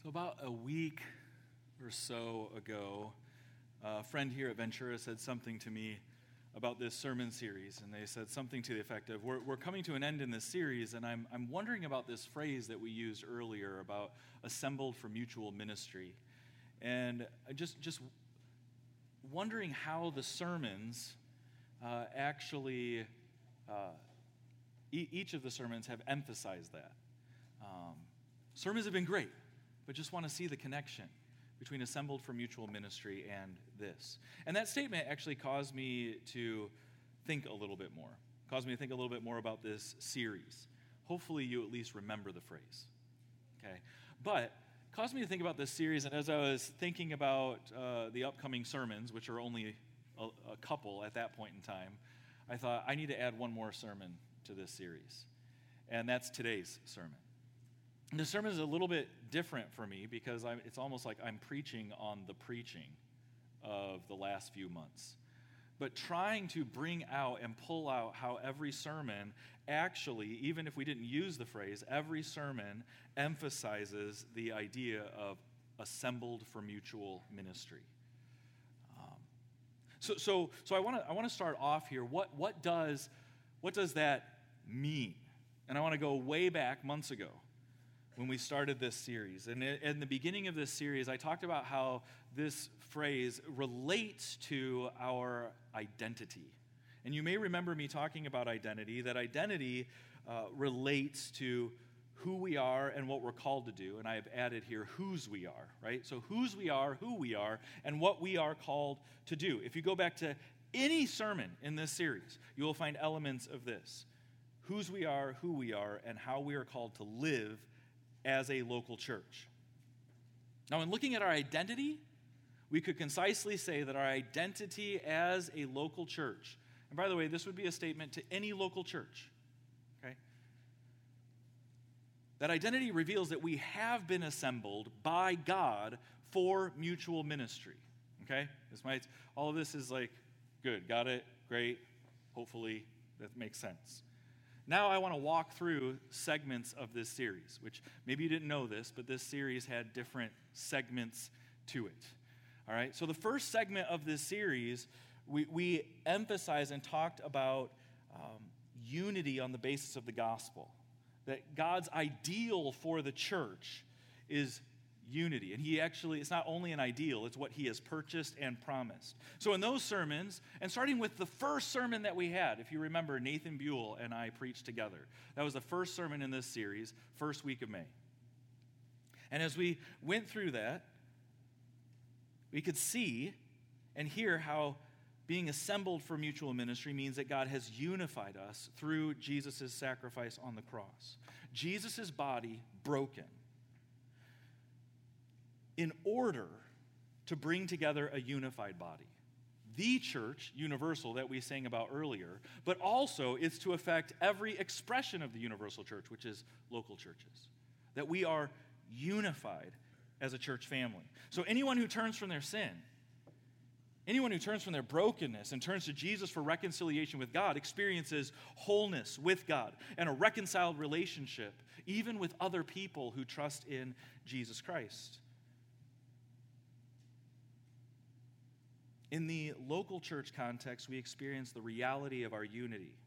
So about a week or so ago, a friend here at Ventura said something to me about this sermon series, and they said something to the effect of, we're coming to an end in this series, and I'm wondering about this phrase that we used earlier about assembled for mutual ministry. And I just wondering how the sermons each of the sermons have emphasized that. Sermons have been great, but just want to see the connection between assembled for mutual ministry and this. And that statement actually caused me to think a little bit more, about this series. Hopefully you at least remember the phrase, okay? But caused me to think about this series, and as I was thinking about the upcoming sermons, which are only a couple at that point in time, I thought I need to add one more sermon to this series, and that's today's sermon. And the sermon is a little bit different for me because it's almost like I'm preaching on the preaching of the last few months. But trying to bring out and pull out how every sermon actually, even if we didn't use the phrase, every sermon emphasizes the idea of assembled for mutual ministry. So I want to start off here. What does that mean? And I want to go way back months ago when we started this series. And in the beginning of this series, I talked about how this phrase relates to our identity. And you may remember me talking about identity, that identity relates to who we are and what we're called to do. And I have added here whose we are, right? So whose we are, who we are, and what we are called to do. If you go back to any sermon in this series, you will find elements of this. Whose we are, who we are, and how we are called to live as a local church. Now, in looking at our identity, we could concisely say that our identity as a local church, and by the way, this would be a statement to any local church, okay? That identity reveals that we have been assembled by God for mutual ministry, okay? All of this is like, good, got it, great, hopefully that makes sense. Now I want to walk through segments of this series, which maybe you didn't know this, but this series had different segments to it. All right, so the first segment of this series, we emphasized and talked about unity on the basis of the gospel, that God's ideal for the church is unity. And it's not only an ideal, it's what he has purchased and promised. So in those sermons, and starting with the first sermon that we had, if you remember, Nathan Buell and I preached together. That was the first sermon in this series, first week of May. And as we went through that, we could see and hear how being assembled for mutual ministry means that God has unified us through Jesus' sacrifice on the cross. Jesus' body broken in order to bring together a unified body. The church, universal, that we sang about earlier, but also it's to affect every expression of the universal church, which is local churches. That we are unified as a church family. So anyone who turns from their sin, anyone who turns from their brokenness and turns to Jesus for reconciliation with God experiences wholeness with God and a reconciled relationship, even with other people who trust in Jesus Christ. In the local church context, we experience the reality of our unity.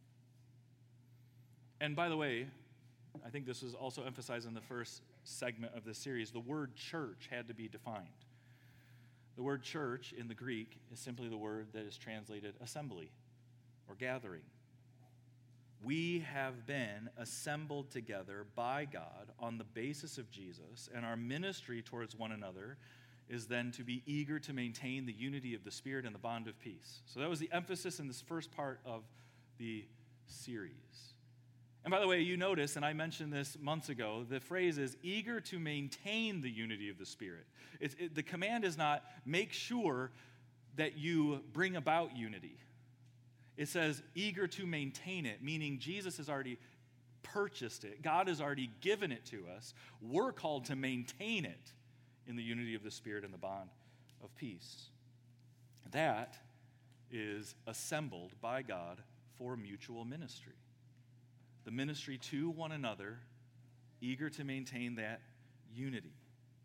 And by the way, I think this was also emphasized in the first segment of this series, the word church had to be defined. The word church in the Greek is simply the word that is translated assembly or gathering. We have been assembled together by God on the basis of Jesus, and our ministry towards one another is then to be eager to maintain the unity of the Spirit and the bond of peace. So that was the emphasis in this first part of the series. And by the way, you notice, and I mentioned this months ago, the phrase is eager to maintain the unity of the Spirit. The command is not make sure that you bring about unity. It says eager to maintain it, meaning Jesus has already purchased it. God has already given it to us. We're called to maintain it in the unity of the Spirit and the bond of peace. That is assembled by God for mutual ministry. The ministry to one another, eager to maintain that unity.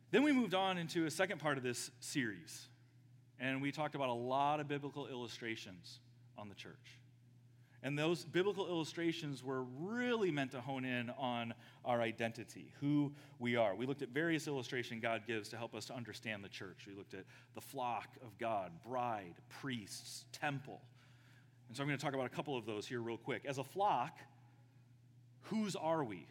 Then we moved on into a second part of this series, and we talked about a lot of biblical illustrations on the church. And those biblical illustrations were really meant to hone in on our identity, who we are. We looked at various illustrations God gives to help us to understand the church. We looked at the flock of God, bride, priests, temple. And so I'm going to talk about a couple of those here real quick. As a flock, whose are we?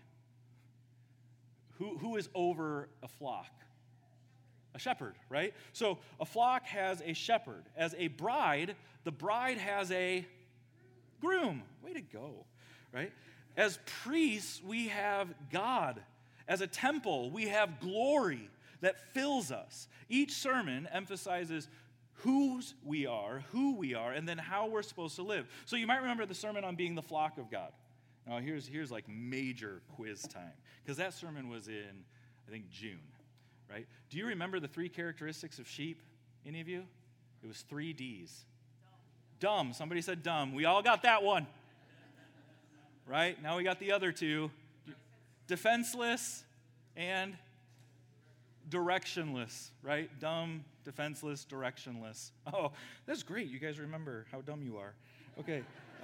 Who is over a flock? A shepherd, right? So a flock has a shepherd. As a bride, the bride has a groom. Way to go, right? As priests, we have God. As a temple, we have glory that fills us. Each sermon emphasizes whose we are, who we are, and then how we're supposed to live. So you might remember the sermon on being the flock of God. Now here's like major quiz time, because that sermon was in, I think, June, right? Do you remember the 3 characteristics of sheep? Any of you? It was 3 Ds. Dumb. Somebody said dumb. We all got that one. Right? Now we got the other 2. Defenseless and directionless, right? Dumb, defenseless, directionless. Oh, that's great. You guys remember how dumb you are. Okay.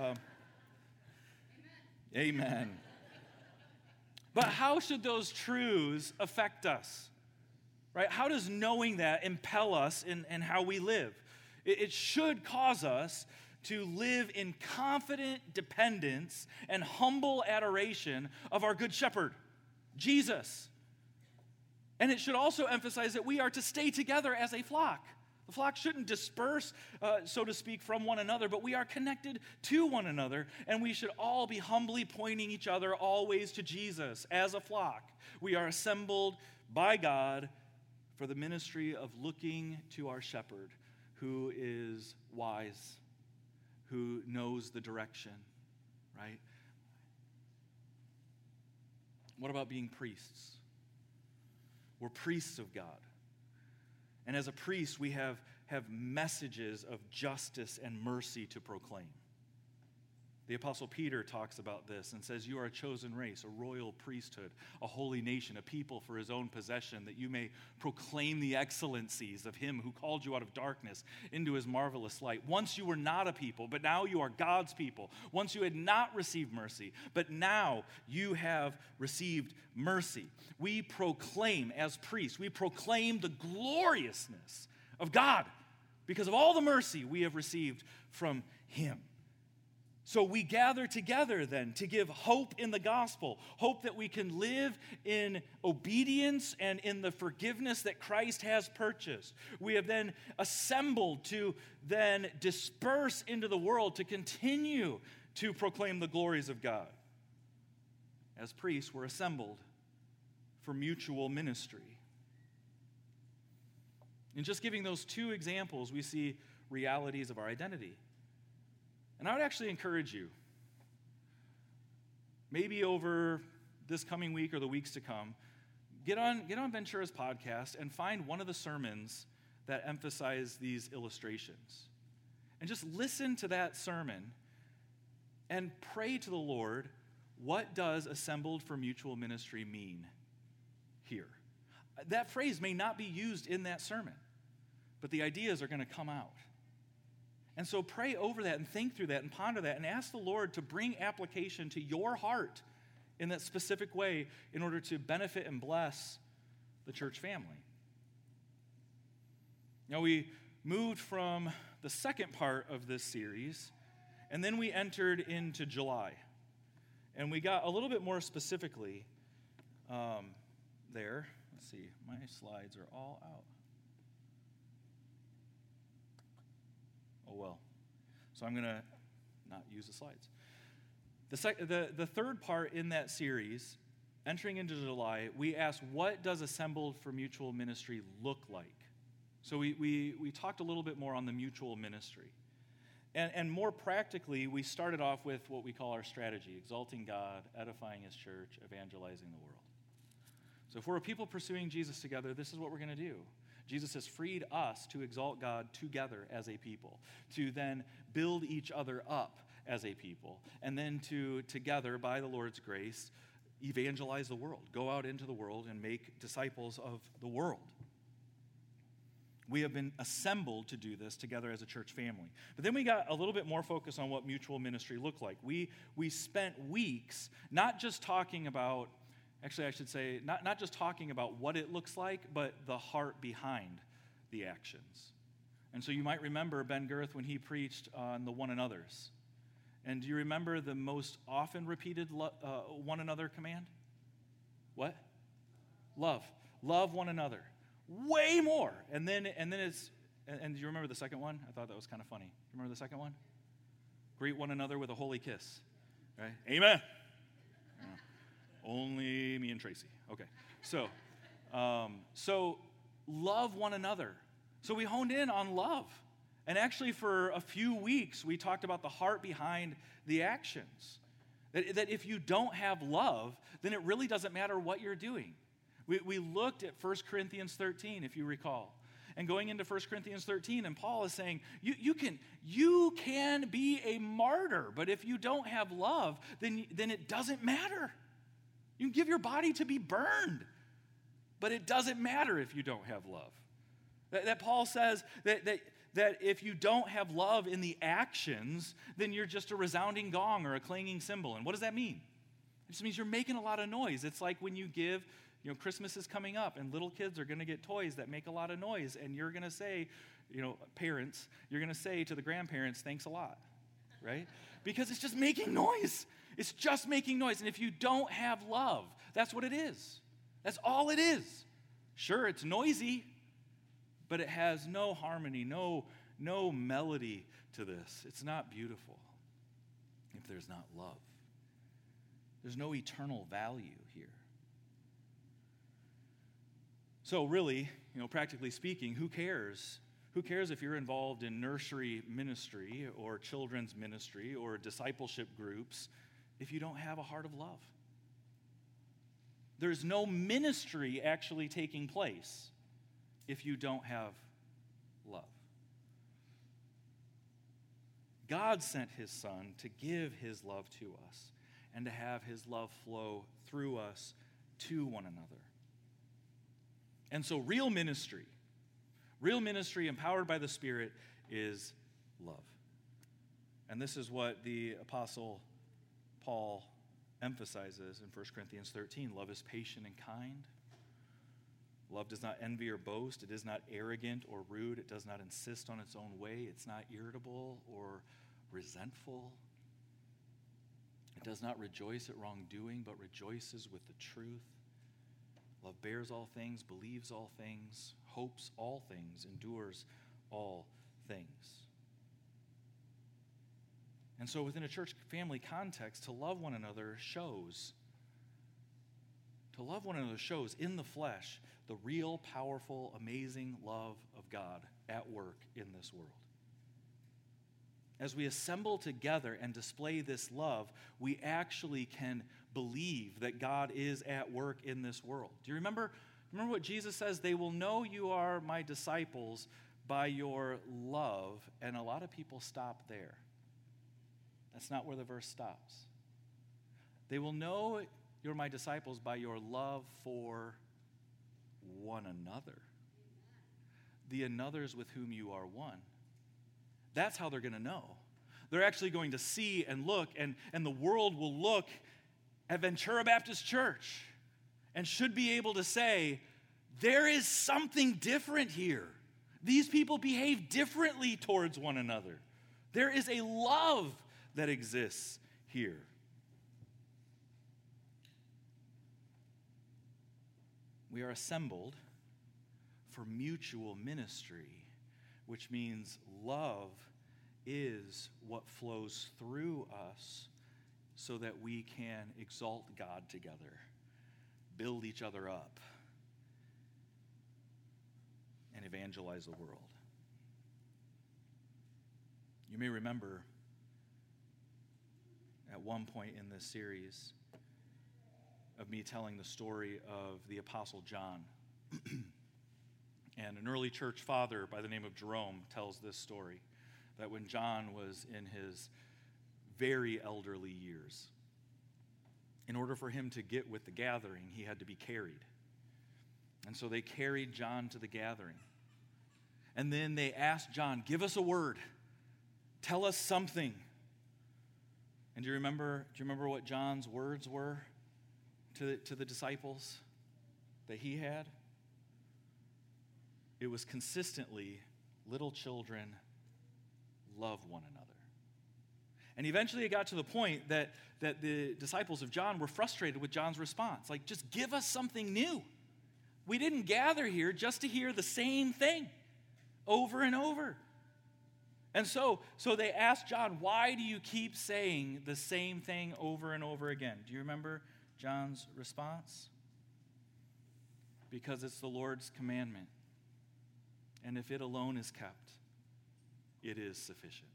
Amen. But how should those truths affect us? Right? How does knowing that impel us in how we live? It should cause us to live in confident dependence and humble adoration of our good shepherd, Jesus. And it should also emphasize that we are to stay together as a flock. The flock shouldn't disperse, so to speak, from one another, but we are connected to one another, and we should all be humbly pointing each other always to Jesus as a flock. We are assembled by God for the ministry of looking to our shepherd, who is wise, who knows the direction, right? What about being priests? We're priests of God. And as a priest, we have messages of justice and mercy to proclaim. The Apostle Peter talks about this and says, you are a chosen race, a royal priesthood, a holy nation, a people for his own possession, that you may proclaim the excellencies of him who called you out of darkness into his marvelous light. Once you were not a people, but now you are God's people. Once you had not received mercy, but now you have received mercy. We proclaim, as priests, we proclaim the gloriousness of God because of all the mercy we have received from him. So we gather together then to give hope in the gospel, hope that we can live in obedience and in the forgiveness that Christ has purchased. We have then assembled to then disperse into the world to continue to proclaim the glories of God. As priests, we're assembled for mutual ministry. In just giving those 2 examples, we see realities of our identity. And I would actually encourage you, maybe over this coming week or the weeks to come, get on Ventura's podcast and find one of the sermons that emphasize these illustrations. And just listen to that sermon and pray to the Lord, what does assembled for mutual ministry mean here? That phrase may not be used in that sermon, but the ideas are going to come out. And so pray over that and think through that and ponder that and ask the Lord to bring application to your heart in that specific way in order to benefit and bless the church family. Now, we moved from the second part of this series, and then we entered into July. And we got a little bit more specifically there. Let's see, my slides are all out. Oh, well. So I'm going to not use the slides. The third part in that series, entering into July, we asked, what does assembled for mutual ministry look like? So we talked a little bit more on the mutual ministry. And more practically, we started off with what we call our strategy, exalting God, edifying his church, evangelizing the world. So if we're a people pursuing Jesus together, this is what we're going to do. Jesus has freed us to exalt God together as a people, to then build each other up as a people, and then to, together, by the Lord's grace, evangelize the world. Go out into the world and make disciples of the world. We have been assembled to do this together as a church family. But then we got a little bit more focus on what mutual ministry looked like. We spent weeks not just talking about, actually I should say, not just talking about what it looks like, but the heart behind the actions. And so you might remember Ben Girth when he preached on the one another's. And do you remember the most often repeated one another command? What? Love. Love one another. Way more. And then it's, and do you remember the second one? I thought that was kind of funny. Remember the second one? Greet one another with a holy kiss. Right? Amen. Yeah. Only me and Tracy. Okay. So love one another. So we honed in on love. And actually for a few weeks, we talked about the heart behind the actions. That if you don't have love, then it really doesn't matter what you're doing. We looked at 1 Corinthians 13, if you recall. And going into 1 Corinthians 13, and Paul is saying, you can be a martyr, but if you don't have love, then it doesn't matter. You can give your body to be burned, but it doesn't matter if you don't have love. That Paul says that if you don't have love in the actions, then you're just a resounding gong or a clanging cymbal. And what does that mean? It just means you're making a lot of noise. It's like when you give, Christmas is coming up and little kids are going to get toys that make a lot of noise. And you're going to say, parents, you're going to say to the grandparents, thanks a lot, right? Because it's just making noise. It's just making noise. And if you don't have love, that's what it is. That's all it is. Sure, it's noisy, but it has no harmony, no melody to this. It's not beautiful if there's not love. There's no eternal value here. So really, practically speaking, who cares? Who cares if you're involved in nursery ministry or children's ministry or discipleship groups if you don't have a heart of love? There's no ministry actually taking place if you don't have love. God sent his Son to give his love to us and to have his love flow through us to one another. And so real ministry empowered by the Spirit is love. And this is what the Apostle Paul emphasizes in 1 Corinthians 13. Love is patient and kind. Love does not envy or boast. It is not arrogant or rude. It does not insist on its own way. It's not irritable or resentful. It does not rejoice at wrongdoing, but rejoices with the truth. Love bears all things, believes all things, hopes all things, endures all things. And so within a church family context, to love one another shows in the flesh the real, powerful, amazing love of God at work in this world. As we assemble together and display this love, we actually can believe that God is at work in this world. Do you remember what Jesus says? They will know you are my disciples by your love. And a lot of people stop there. That's not where the verse stops. They will know you're my disciples by your love for one another. The anothers with whom you are one. That's how they're going to know. They're actually going to see and look, and the world will look at Ventura Baptist Church and should be able to say, there is something different here. These people behave differently towards one another. There is a love that exists here. We are assembled for mutual ministry, which means love is what flows through us so that we can exalt God together, build each other up, and evangelize the world. You may remember at one point in this series of me telling the story of the Apostle John. And an early church father by the name of Jerome tells this story, that when John was in his very elderly years, in order for him to get with the gathering, he had to be carried. And so they carried John to the gathering. And then they asked John, give us a word. Tell us something. And do you remember what John's words were to the disciples that he had? It was consistently, little children, love one another. And eventually it got to the point that the disciples of John were frustrated with John's response. Like, just give us something new. We didn't gather here just to hear the same thing over and over. And so they asked John, why do you keep saying the same thing over and over again? Do you remember John's response? Because it's the Lord's commandment. And if it alone is kept, it is sufficient.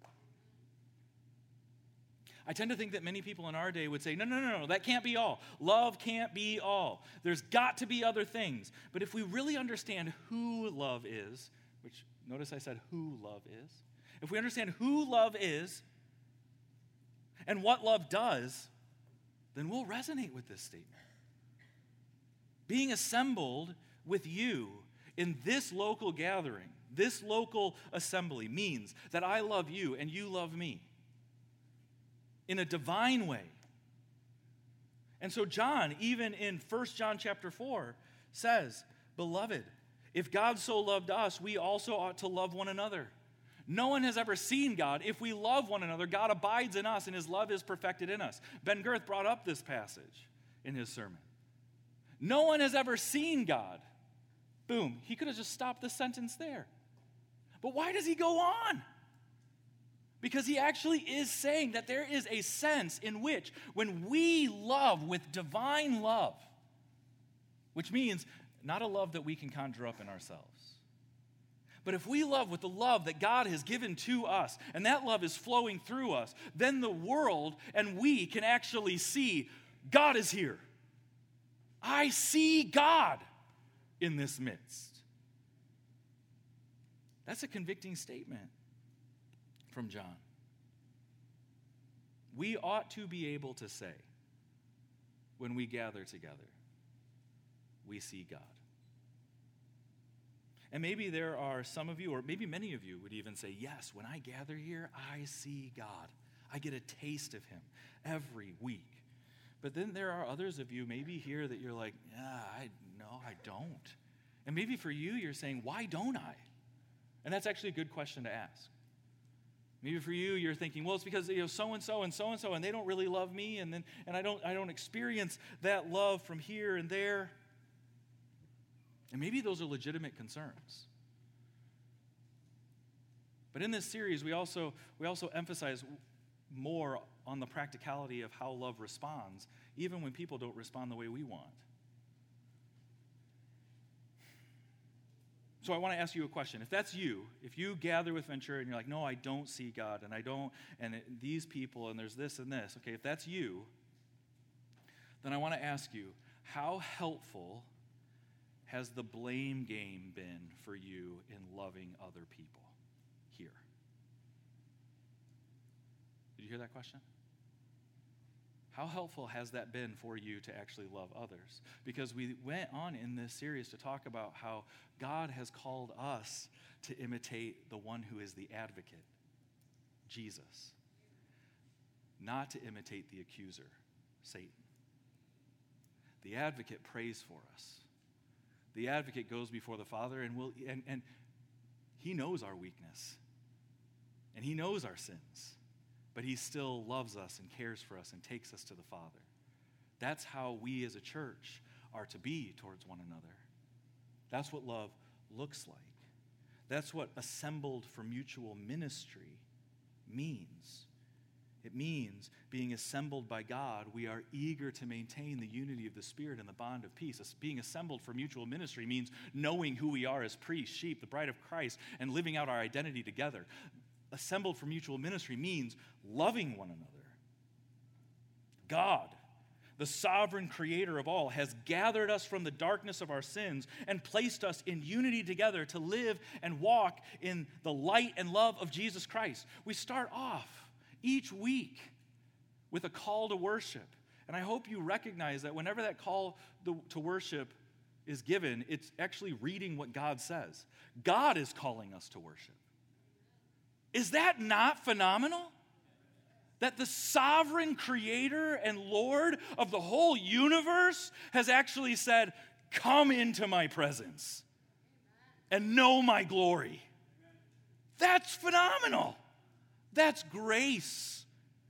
I tend to think that many people in our day would say, no, that can't be all. Love can't be all. There's got to be other things. But if we really understand who love is, which notice I said who love is, if we understand who love is and what love does, then we'll resonate with this statement. Being assembled with you in this local gathering, this local assembly, means that I love you and you love me in a divine way. And so John, even in 1 John chapter 4, says, beloved, if God so loved us, we also ought to love one another. No one has ever seen God. If we love one another, God abides in us and his love is perfected in us. Ben Girth brought up this passage in his sermon. No one has ever seen God. Boom. He could have just stopped the sentence there. But why does he go on? Because he actually is saying that there is a sense in which when we love with divine love, which means not a love that we can conjure up in ourselves, but if we love with the love that God has given to us, and that love is flowing through us, then the world and we can actually see God is here. I see God in this midst. That's a convicting statement from John. We ought to be able to say, when we gather together, we see God. And maybe there are some of you, or maybe many of you would even say, yes, when I gather here, I see God. I get a taste of him every week. But then there are others of you maybe here that you're like, I don't. And maybe for you, you're saying, why don't I? And that's actually a good question to ask. Maybe for you, you're thinking, well, it's because so-and-so and so-and-so, and they don't really love me, and I don't experience that love from here and there. And maybe those are legitimate concerns. But in this series, we also emphasize more on the practicality of how love responds, even when people don't respond the way we want. So I want to ask you a question. If that's you, if you gather with Ventura and you're like, no, I don't see God, and these people, and there's this and this, okay, if that's you, then I want to ask you, how helpful has the blame game been for you in loving other people here? Did you hear that question? How helpful has that been for you to actually love others? Because we went on in this series to talk about how God has called us to imitate the one who is the advocate, Jesus, not to imitate the accuser, Satan. The advocate prays for us. The advocate goes before the Father and he knows our weakness and he knows our sins. But he still loves us and cares for us and takes us to the Father. That's how we as a church are to be towards one another. That's what love looks like. That's what assembled for mutual ministry means. It means being assembled by God, we are eager to maintain the unity of the Spirit and the bond of peace. Being assembled for mutual ministry means knowing who we are as priests, sheep, the bride of Christ, and living out our identity together. Assembled for mutual ministry means loving one another. God, the sovereign creator of all, has gathered us from the darkness of our sins and placed us in unity together to live and walk in the light and love of Jesus Christ. We start off each week with a call to worship. And I hope you recognize that whenever that call to worship is given, it's actually reading what God says. God is calling us to worship. Is that not phenomenal? That the sovereign creator and Lord of the whole universe has actually said, come into my presence and know my glory. That's phenomenal. That's grace.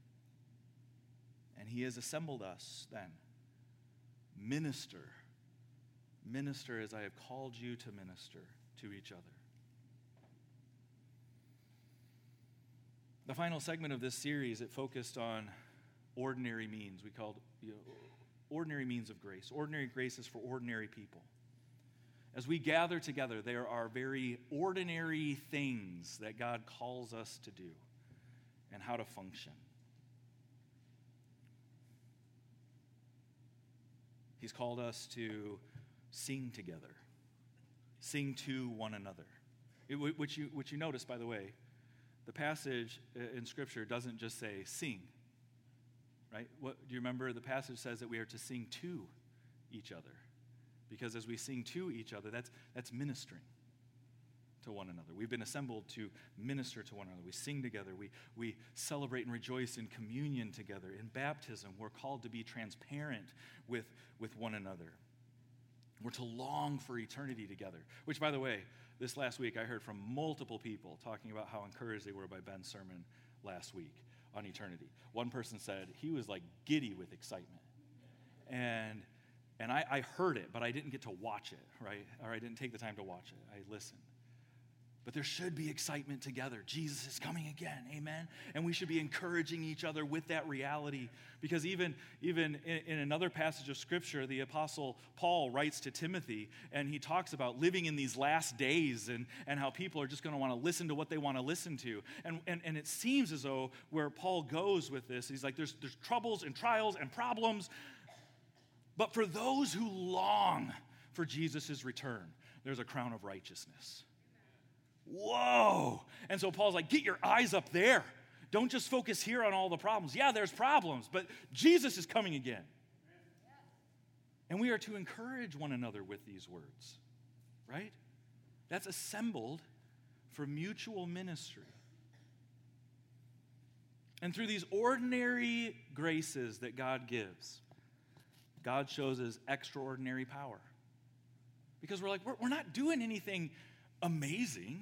And he has assembled us then. Minister as I have called you to minister to each other. The final segment of this series, it focused on ordinary means. We called ordinary means of grace. Ordinary graces for ordinary people. As we gather together, there are very ordinary things that God calls us to do and how to function. He's called us to sing together, sing to one another. Which you notice, by the way, the passage in Scripture doesn't just say sing, right? Do you remember the passage says that we are to sing to each other? Because as we sing to each other, that's ministering to one another. We've been assembled to minister to one another. We sing together. We celebrate and rejoice in communion together. In baptism, we're called to be transparent with one another. We're to long for eternity together. Which, by the way, this last week I heard from multiple people talking about how encouraged they were by Ben's sermon last week on eternity. One person said he was like giddy with excitement. And I heard it, but I didn't get to watch it, right? Or I didn't take the time to watch it. I listened. But there should be excitement together. Jesus is coming again, amen? And we should be encouraging each other with that reality. Because even in another passage of Scripture, the Apostle Paul writes to Timothy, and he talks about living in these last days and how people are just going to want to listen to what they want to listen to. And it seems as though where Paul goes with this, he's like, there's troubles and trials and problems, but for those who long for Jesus' return, there's a crown of righteousness. Whoa! And so Paul's like, get your eyes up there. Don't just focus here on all the problems. Yeah, there's problems, but Jesus is coming again. And we are to encourage one another with these words, right? That's assembled for mutual ministry. And through these ordinary graces that God gives, God shows his extraordinary power. Because we're like, we're not doing anything amazing.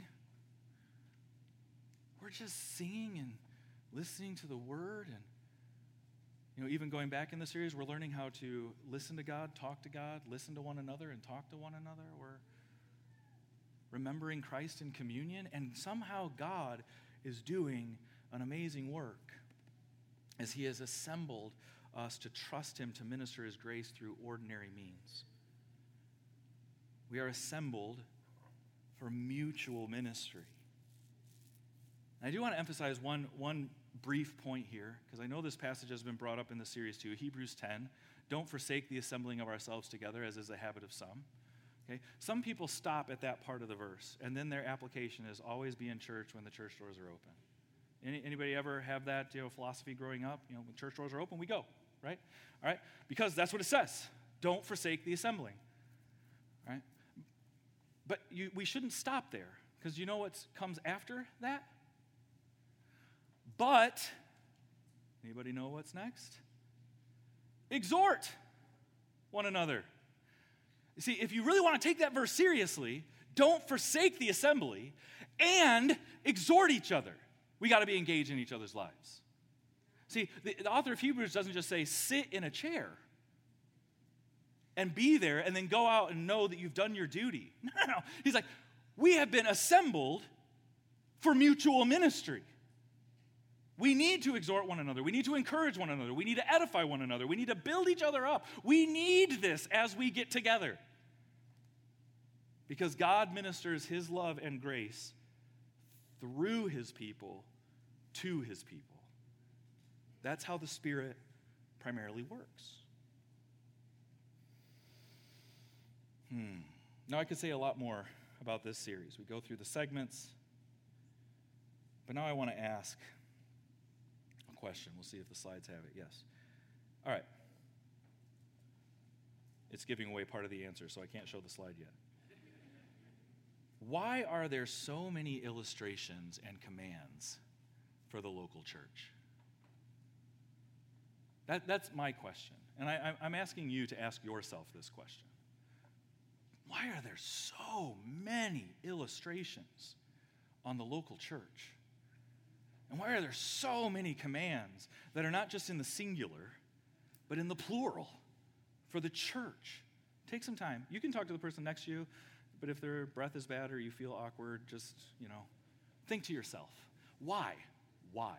We're just singing and listening to the word. And, even going back in the series, we're learning how to listen to God, talk to God, listen to one another, and talk to one another. We're remembering Christ in communion. And somehow God is doing an amazing work as he has assembled us to trust him to minister his grace through ordinary means. We are assembled for mutual ministry. I do want to emphasize one brief point here, because I know this passage has been brought up in the series too. Hebrews 10, don't forsake the assembling of ourselves together, as is the habit of some. Okay? Some people stop at that part of the verse, and then their application is always be in church when the church doors are open. Anybody ever have that philosophy growing up? When church doors are open, we go, right? All right? Because that's what it says. Don't forsake the assembling. All right? But we shouldn't stop there, because you know what comes after that? But, anybody know what's next? Exhort one another. You see, if you really want to take that verse seriously, don't forsake the assembly and exhort each other. We got to be engaged in each other's lives. See, the author of Hebrews doesn't just say, sit in a chair and be there and then go out and know that you've done your duty. No. He's like, we have been assembled for mutual ministry. We need to exhort one another. We need to encourage one another. We need to edify one another. We need to build each other up. We need this as we get together. Because God ministers his love and grace through his people to his people. That's how the Spirit primarily works. Now I could say a lot more about this series. We go through the segments. But now I want to ask a question. We'll see if the slides have it. Yes. All right. It's giving away part of the answer, so I can't show the slide yet. Why are there so many illustrations and commands for the local church? That's my question. And I'm asking you to ask yourself this question. Why are there so many illustrations on the local church? And why are there so many commands that are not just in the singular, but in the plural for the church? Take some time. You can talk to the person next to you, but if their breath is bad or you feel awkward, just, think to yourself, why? Why?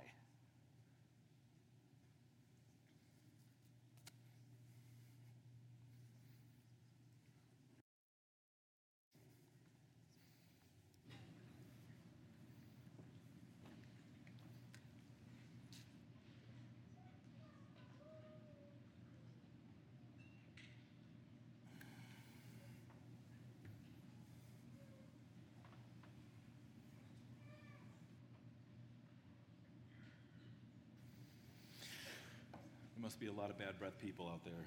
There must be a lot of bad breath people out there.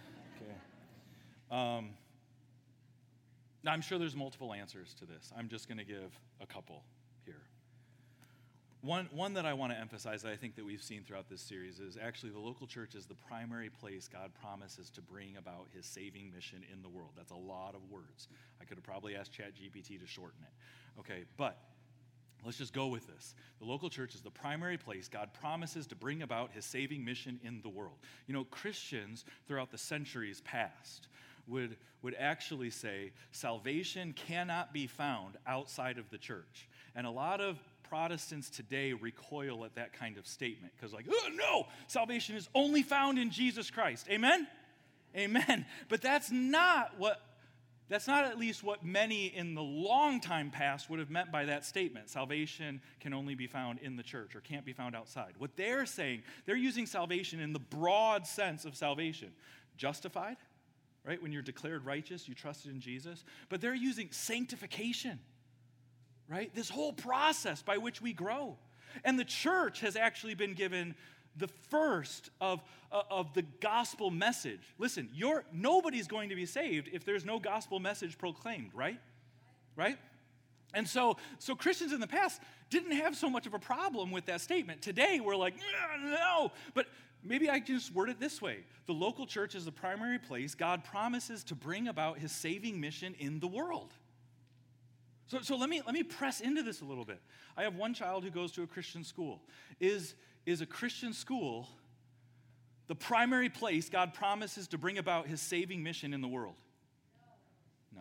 Okay. Now, I'm sure there's multiple answers to this. I'm just going to give a couple here. One that I want to emphasize that I think that we've seen throughout this series is actually the local church is the primary place God promises to bring about his saving mission in the world. That's a lot of words. I could have probably asked ChatGPT to shorten it. Okay, but let's just go with this. The local church is the primary place God promises to bring about his saving mission in the world. Christians throughout the centuries past would actually say salvation cannot be found outside of the church. And a lot of Protestants today recoil at that kind of statement because oh, no, salvation is only found in Jesus Christ. Amen? Amen. But that's not at least what many in the long time past would have meant by that statement. Salvation can only be found in the church or can't be found outside. What they're saying, they're using salvation in the broad sense of salvation. Justified, right? When you're declared righteous, you trusted in Jesus. But they're using sanctification, right? This whole process by which we grow. And the church has actually been given the first of the gospel message. Listen, nobody's going to be saved if there's no gospel message proclaimed, right? Right? And so Christians in the past didn't have so much of a problem with that statement. Today, we're like, no. But maybe I can just word it this way. The local church is the primary place God promises to bring about his saving mission in the world. So let me press into this a little bit. I have one child who goes to a Christian school. Is a Christian school the primary place God promises to bring about his saving mission in the world? No.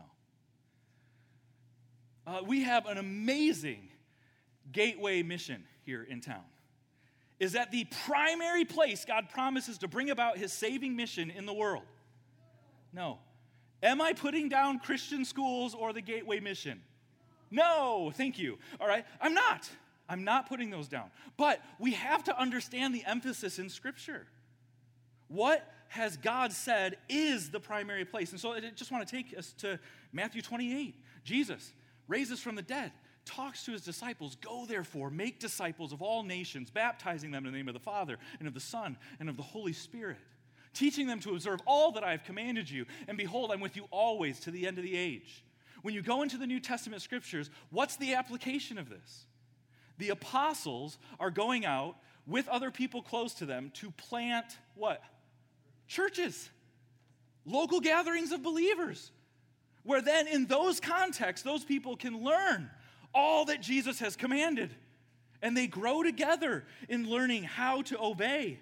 We have an amazing gateway mission here in town. Is that the primary place God promises to bring about his saving mission in the world? No. Am I putting down Christian schools or the gateway mission? No, thank you. All right, I'm not putting those down. But we have to understand the emphasis in Scripture. What has God said is the primary place? And so I just want to take us to Matthew 28. Jesus raises from the dead, talks to his disciples, go therefore, make disciples of all nations, baptizing them in the name of the Father and of the Son and of the Holy Spirit, teaching them to observe all that I have commanded you. And behold, I'm with you always to the end of the age. When you go into the New Testament scriptures, what's the application of this? The apostles are going out with other people close to them to plant what? Churches. Local gatherings of believers. Where then in those contexts, those people can learn all that Jesus has commanded. And they grow together in learning how to obey.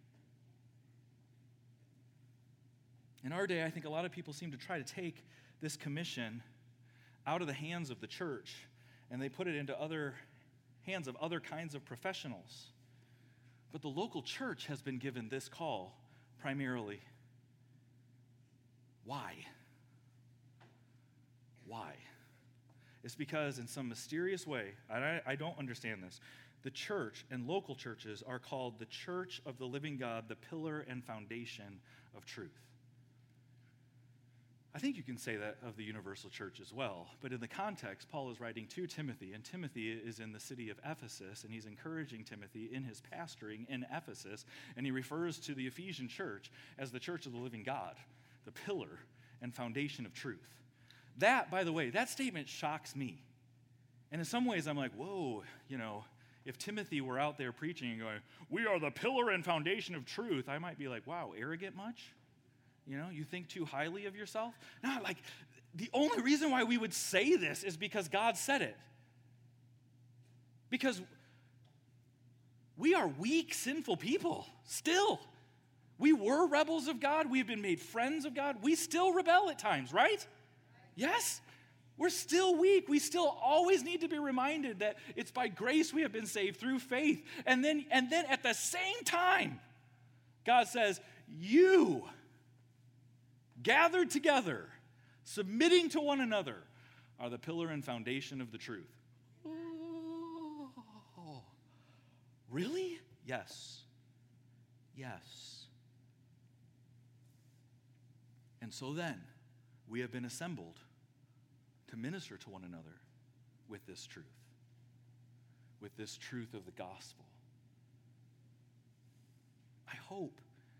In our day, I think a lot of people seem to try to take this commission out of the hands of the church, and they put it into other hands of other kinds of professionals. But the local church has been given this call primarily. Why? Why? It's because in some mysterious way, I don't understand this, the church and local churches are called the church of the living God, the pillar and foundation of truth. I think you can say that of the universal church as well, but in the context, Paul is writing to Timothy, and Timothy is in the city of Ephesus, and he's encouraging Timothy in his pastoring in Ephesus, and he refers to the Ephesian church as the church of the living God. the pillar and foundation of truth. That, by the way, that statement shocks me. And in some ways, I'm like, whoa, if Timothy were out there preaching and going, we are the pillar and foundation of truth, I might be like, wow, arrogant much? You think too highly of yourself? No, like, the only reason why we would say this is because God said it. Because we are weak, sinful people, still. We were rebels of God. We've been made friends of God. We still rebel at times, right? Yes? We're still weak. We still always need to be reminded that it's by grace we have been saved through faith. And then at the same time, God says, you, gathered together, submitting to one another, are the pillar and foundation of the truth. Oh, really? Yes. Yes. And so then, we have been assembled to minister to one another with this truth of the gospel. I hope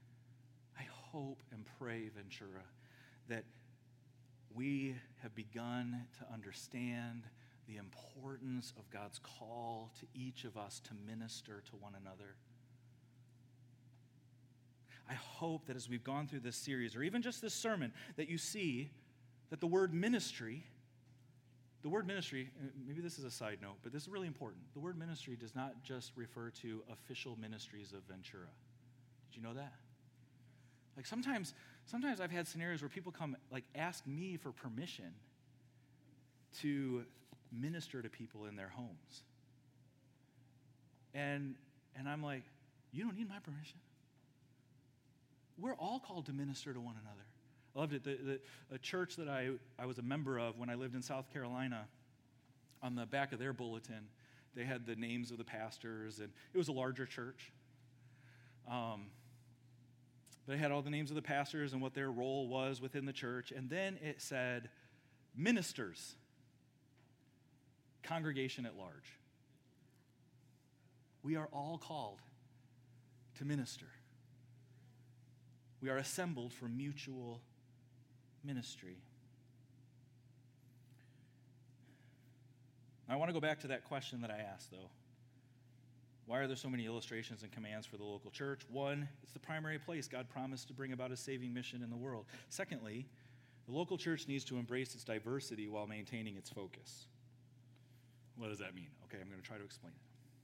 and pray, Ventura, that we have begun to understand the importance of God's call to each of us to minister to one another. I hope that as we've gone through this series, or even just this sermon, that you see that the word ministry, maybe this is a side note, but this is really important. The word ministry does not just refer to official ministries of Ventura. Did you know that? Like sometimes I've had scenarios where people come, like, ask me for permission to minister to people in their homes. And I'm like, you don't need my permission. We're all called to minister to one another. I loved it. A church that I was a member of when I lived in South Carolina, on the back of their bulletin, they had the names of the pastors, and it was a larger church. They had all the names of the pastors and what their role was within the church. And then it said, ministers, congregation at large. We are all called to minister. We are assembled for mutual ministry. I want to go back to that question that I asked, though. Why are there so many illustrations and commands for the local church? One, it's the primary place God promised to bring about a saving mission in the world. Secondly, the local church needs to embrace its diversity while maintaining its focus. What does that mean? Okay, I'm going to try to explain it.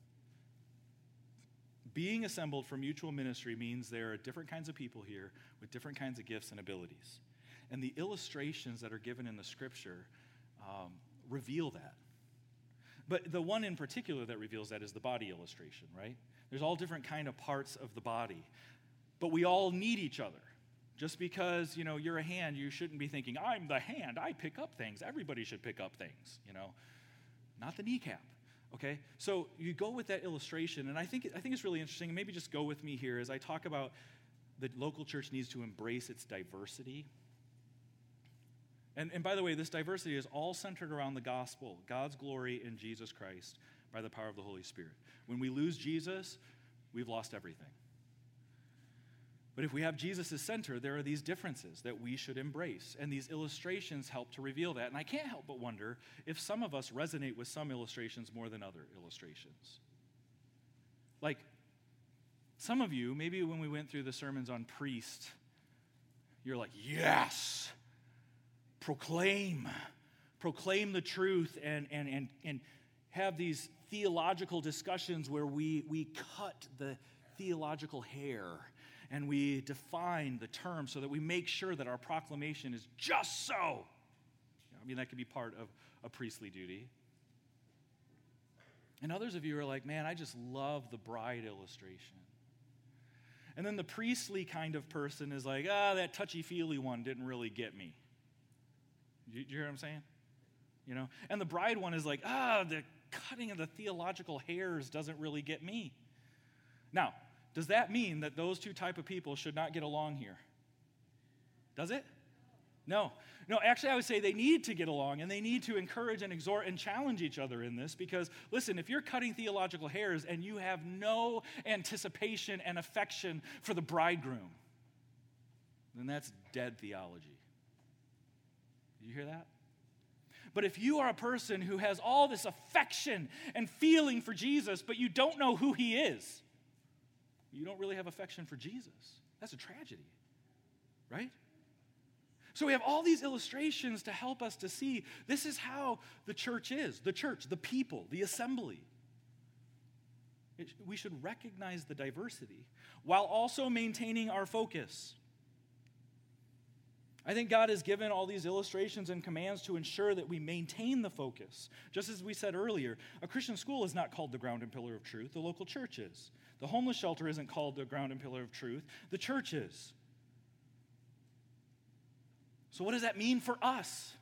Being assembled for mutual ministry means there are different kinds of people here with different kinds of gifts and abilities. And the illustrations that are given in the scripture reveal that. But the one in particular that reveals that is the body illustration, right? There's all different kind of parts of the body. But we all need each other. Just because, you're a hand, you shouldn't be thinking, I'm the hand, I pick up things. Everybody should pick up things, Not the kneecap, okay? So you go with that illustration, and I think it's really interesting, and maybe just go with me here as I talk about the local church needs to embrace its diversity. And by the way, this diversity is all centered around the gospel, God's glory in Jesus Christ by the power of the Holy Spirit. When we lose Jesus, we've lost everything. But if we have Jesus as center, there are these differences that we should embrace. And these illustrations help to reveal that. And I can't help but wonder if some of us resonate with some illustrations more than other illustrations. Like, some of you, maybe when we went through the sermons on priest, you're like, yes! Proclaim the truth and have these theological discussions where we cut the theological hair and we define the terms so that we make sure that our proclamation is just so. That could be part of a priestly duty. And others of you are like, man, I just love the bride illustration. And then the priestly kind of person is like, that touchy-feely one didn't really get me. Do you hear what I'm saying? And the bride one is like, the cutting of the theological hairs doesn't really get me. Now, does that mean that those two type of people should not get along here? Does it? No, actually I would say they need to get along, and they need to encourage and exhort and challenge each other in this, because, listen, if you're cutting theological hairs and you have no anticipation and affection for the bridegroom, then that's dead theology. Did you hear that? But if you are a person who has all this affection and feeling for Jesus, but you don't know who he is, you don't really have affection for Jesus. That's a tragedy, right? So we have all these illustrations to help us to see this is how the church is, the people, the assembly. We should recognize the diversity while also maintaining our focus. I think God has given all these illustrations and commands to ensure that we maintain the focus. Just as we said earlier, a Christian school is not called the ground and pillar of truth. The local church is. The homeless shelter isn't called the ground and pillar of truth. The church is. So what does that mean for us?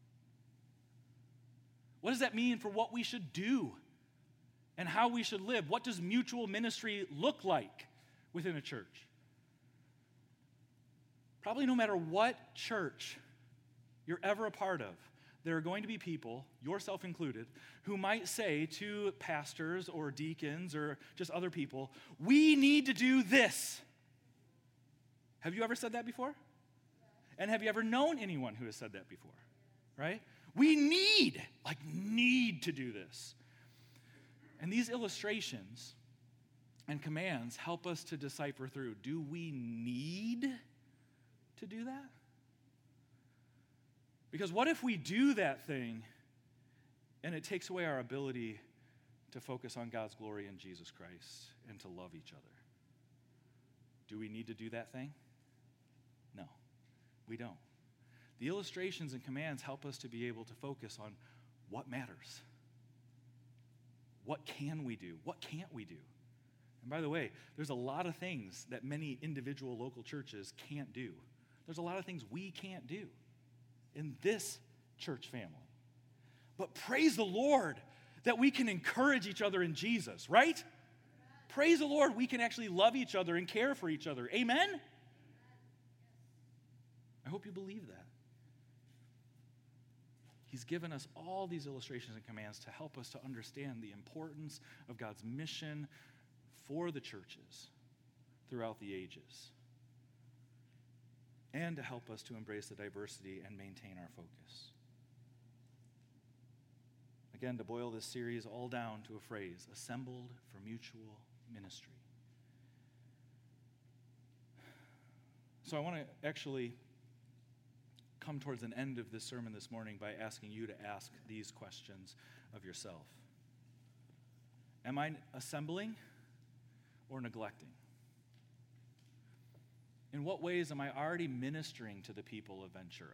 What does that mean for what we should do and how we should live? What does mutual ministry look like within a church? Probably no matter what church you're ever a part of, there are going to be people, yourself included, who might say to pastors or deacons or just other people, we need to do this. Have you ever said that before? And have you ever known anyone who has said that before? Right? We need to do this. And these illustrations and commands help us to decipher through, do we need to do that? Because what if we do that thing and it takes away our ability to focus on God's glory in Jesus Christ and to love each other? Do we need to do that thing? No, we don't. The illustrations and commands help us to be able to focus on what matters. What can we do? What can't we do? And by the way, there's a lot of things that many individual local churches can't do. There's a lot of things we can't do in this church family. But praise the Lord that we can encourage each other in Jesus, right? Praise the Lord we can actually love each other and care for each other. Amen? I hope you believe that. He's given us all these illustrations and commands to help us to understand the importance of God's mission for the churches throughout the ages, and to help us to embrace the diversity and maintain our focus. Again, to boil this series all down to a phrase, assembled for mutual ministry. So I want to actually come towards an end of this sermon this morning by asking you to ask these questions of yourself. Am I assembling or neglecting? In what ways am I already ministering to the people of Ventura?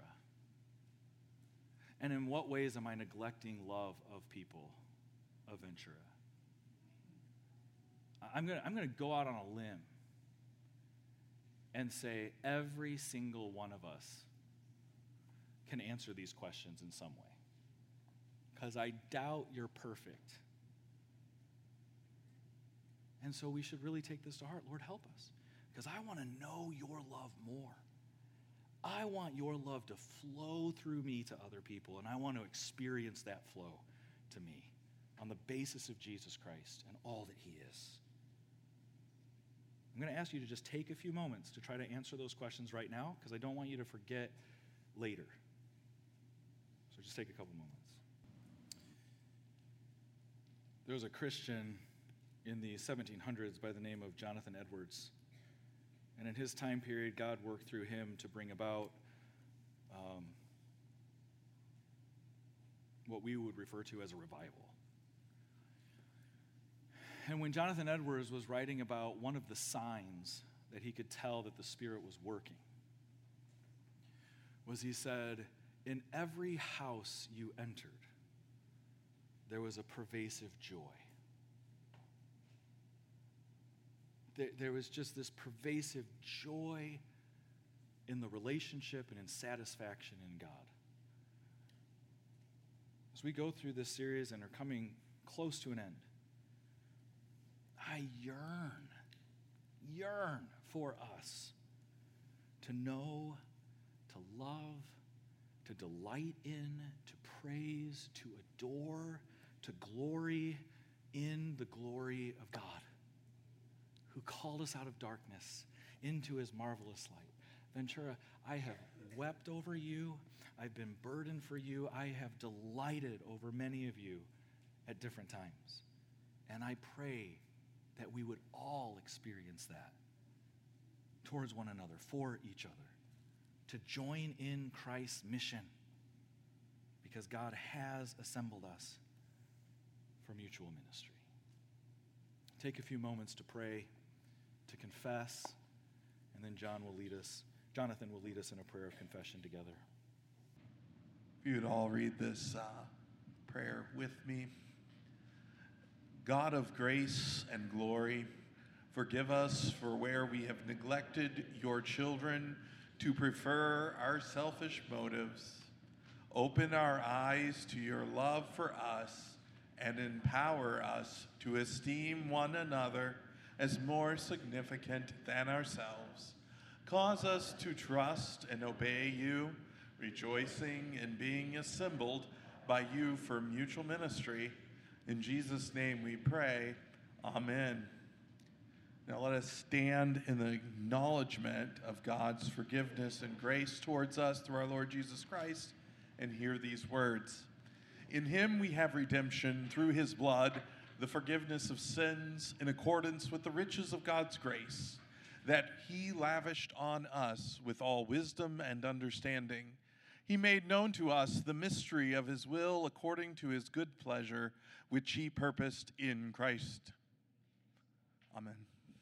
And in what ways am I neglecting love of people of Ventura? I'm going to go out on a limb and say every single one of us can answer these questions in some way. Because I doubt you're perfect. And so we should really take this to heart. Lord, help us. Because I want to know your love more. I want your love to flow through me to other people, and I want to experience that flow to me on the basis of Jesus Christ and all that he is. I'm going to ask you to just take a few moments to try to answer those questions right now, because I don't want you to forget later. So just take a couple moments. There was a Christian in the 1700s by the name of Jonathan Edwards. And in his time period, God worked through him to bring about what we would refer to as a revival. And when Jonathan Edwards was writing about one of the signs that he could tell that the Spirit was working, was he said, in every house you entered, there was a pervasive joy. There was just this pervasive joy in the relationship and in satisfaction in God. As we go through this series and are coming close to an end, I yearn for us to know, to love, to delight in, to praise, to adore, to glory in the glory of God, who called us out of darkness into his marvelous light. Ventura, I have wept over you. I've been burdened for you. I have delighted over many of you at different times. And I pray that we would all experience that towards one another, for each other, to join in Christ's mission, because God has assembled us for mutual ministry. Take a few moments to pray, to confess, and then Jonathan will lead us in a prayer of confession together. If you would all read this prayer with me. God of grace and glory, forgive us for where we have neglected your children to prefer our selfish motives. Open our eyes to your love for us and empower us to esteem one another as more significant than ourselves. Cause us to trust and obey you, rejoicing in being assembled by you for mutual ministry. In Jesus' name we pray, amen. Now let us stand in the acknowledgement of God's forgiveness and grace towards us through our Lord Jesus Christ and hear these words. In him we have redemption through his blood, the forgiveness of sins in accordance with the riches of God's grace, that he lavished on us with all wisdom and understanding. He made known to us the mystery of his will according to his good pleasure, which he purposed in Christ. Amen.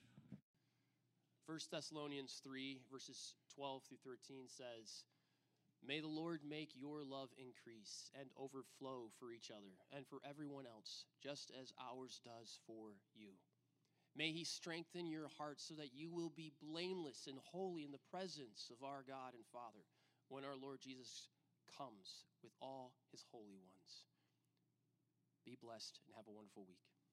1 Thessalonians 3, verses 12 through 13 says, May the Lord make your love increase and overflow for each other and for everyone else, just as ours does for you. May he strengthen your hearts so that you will be blameless and holy in the presence of our God and Father when our Lord Jesus comes with all his holy ones. Be blessed and have a wonderful week.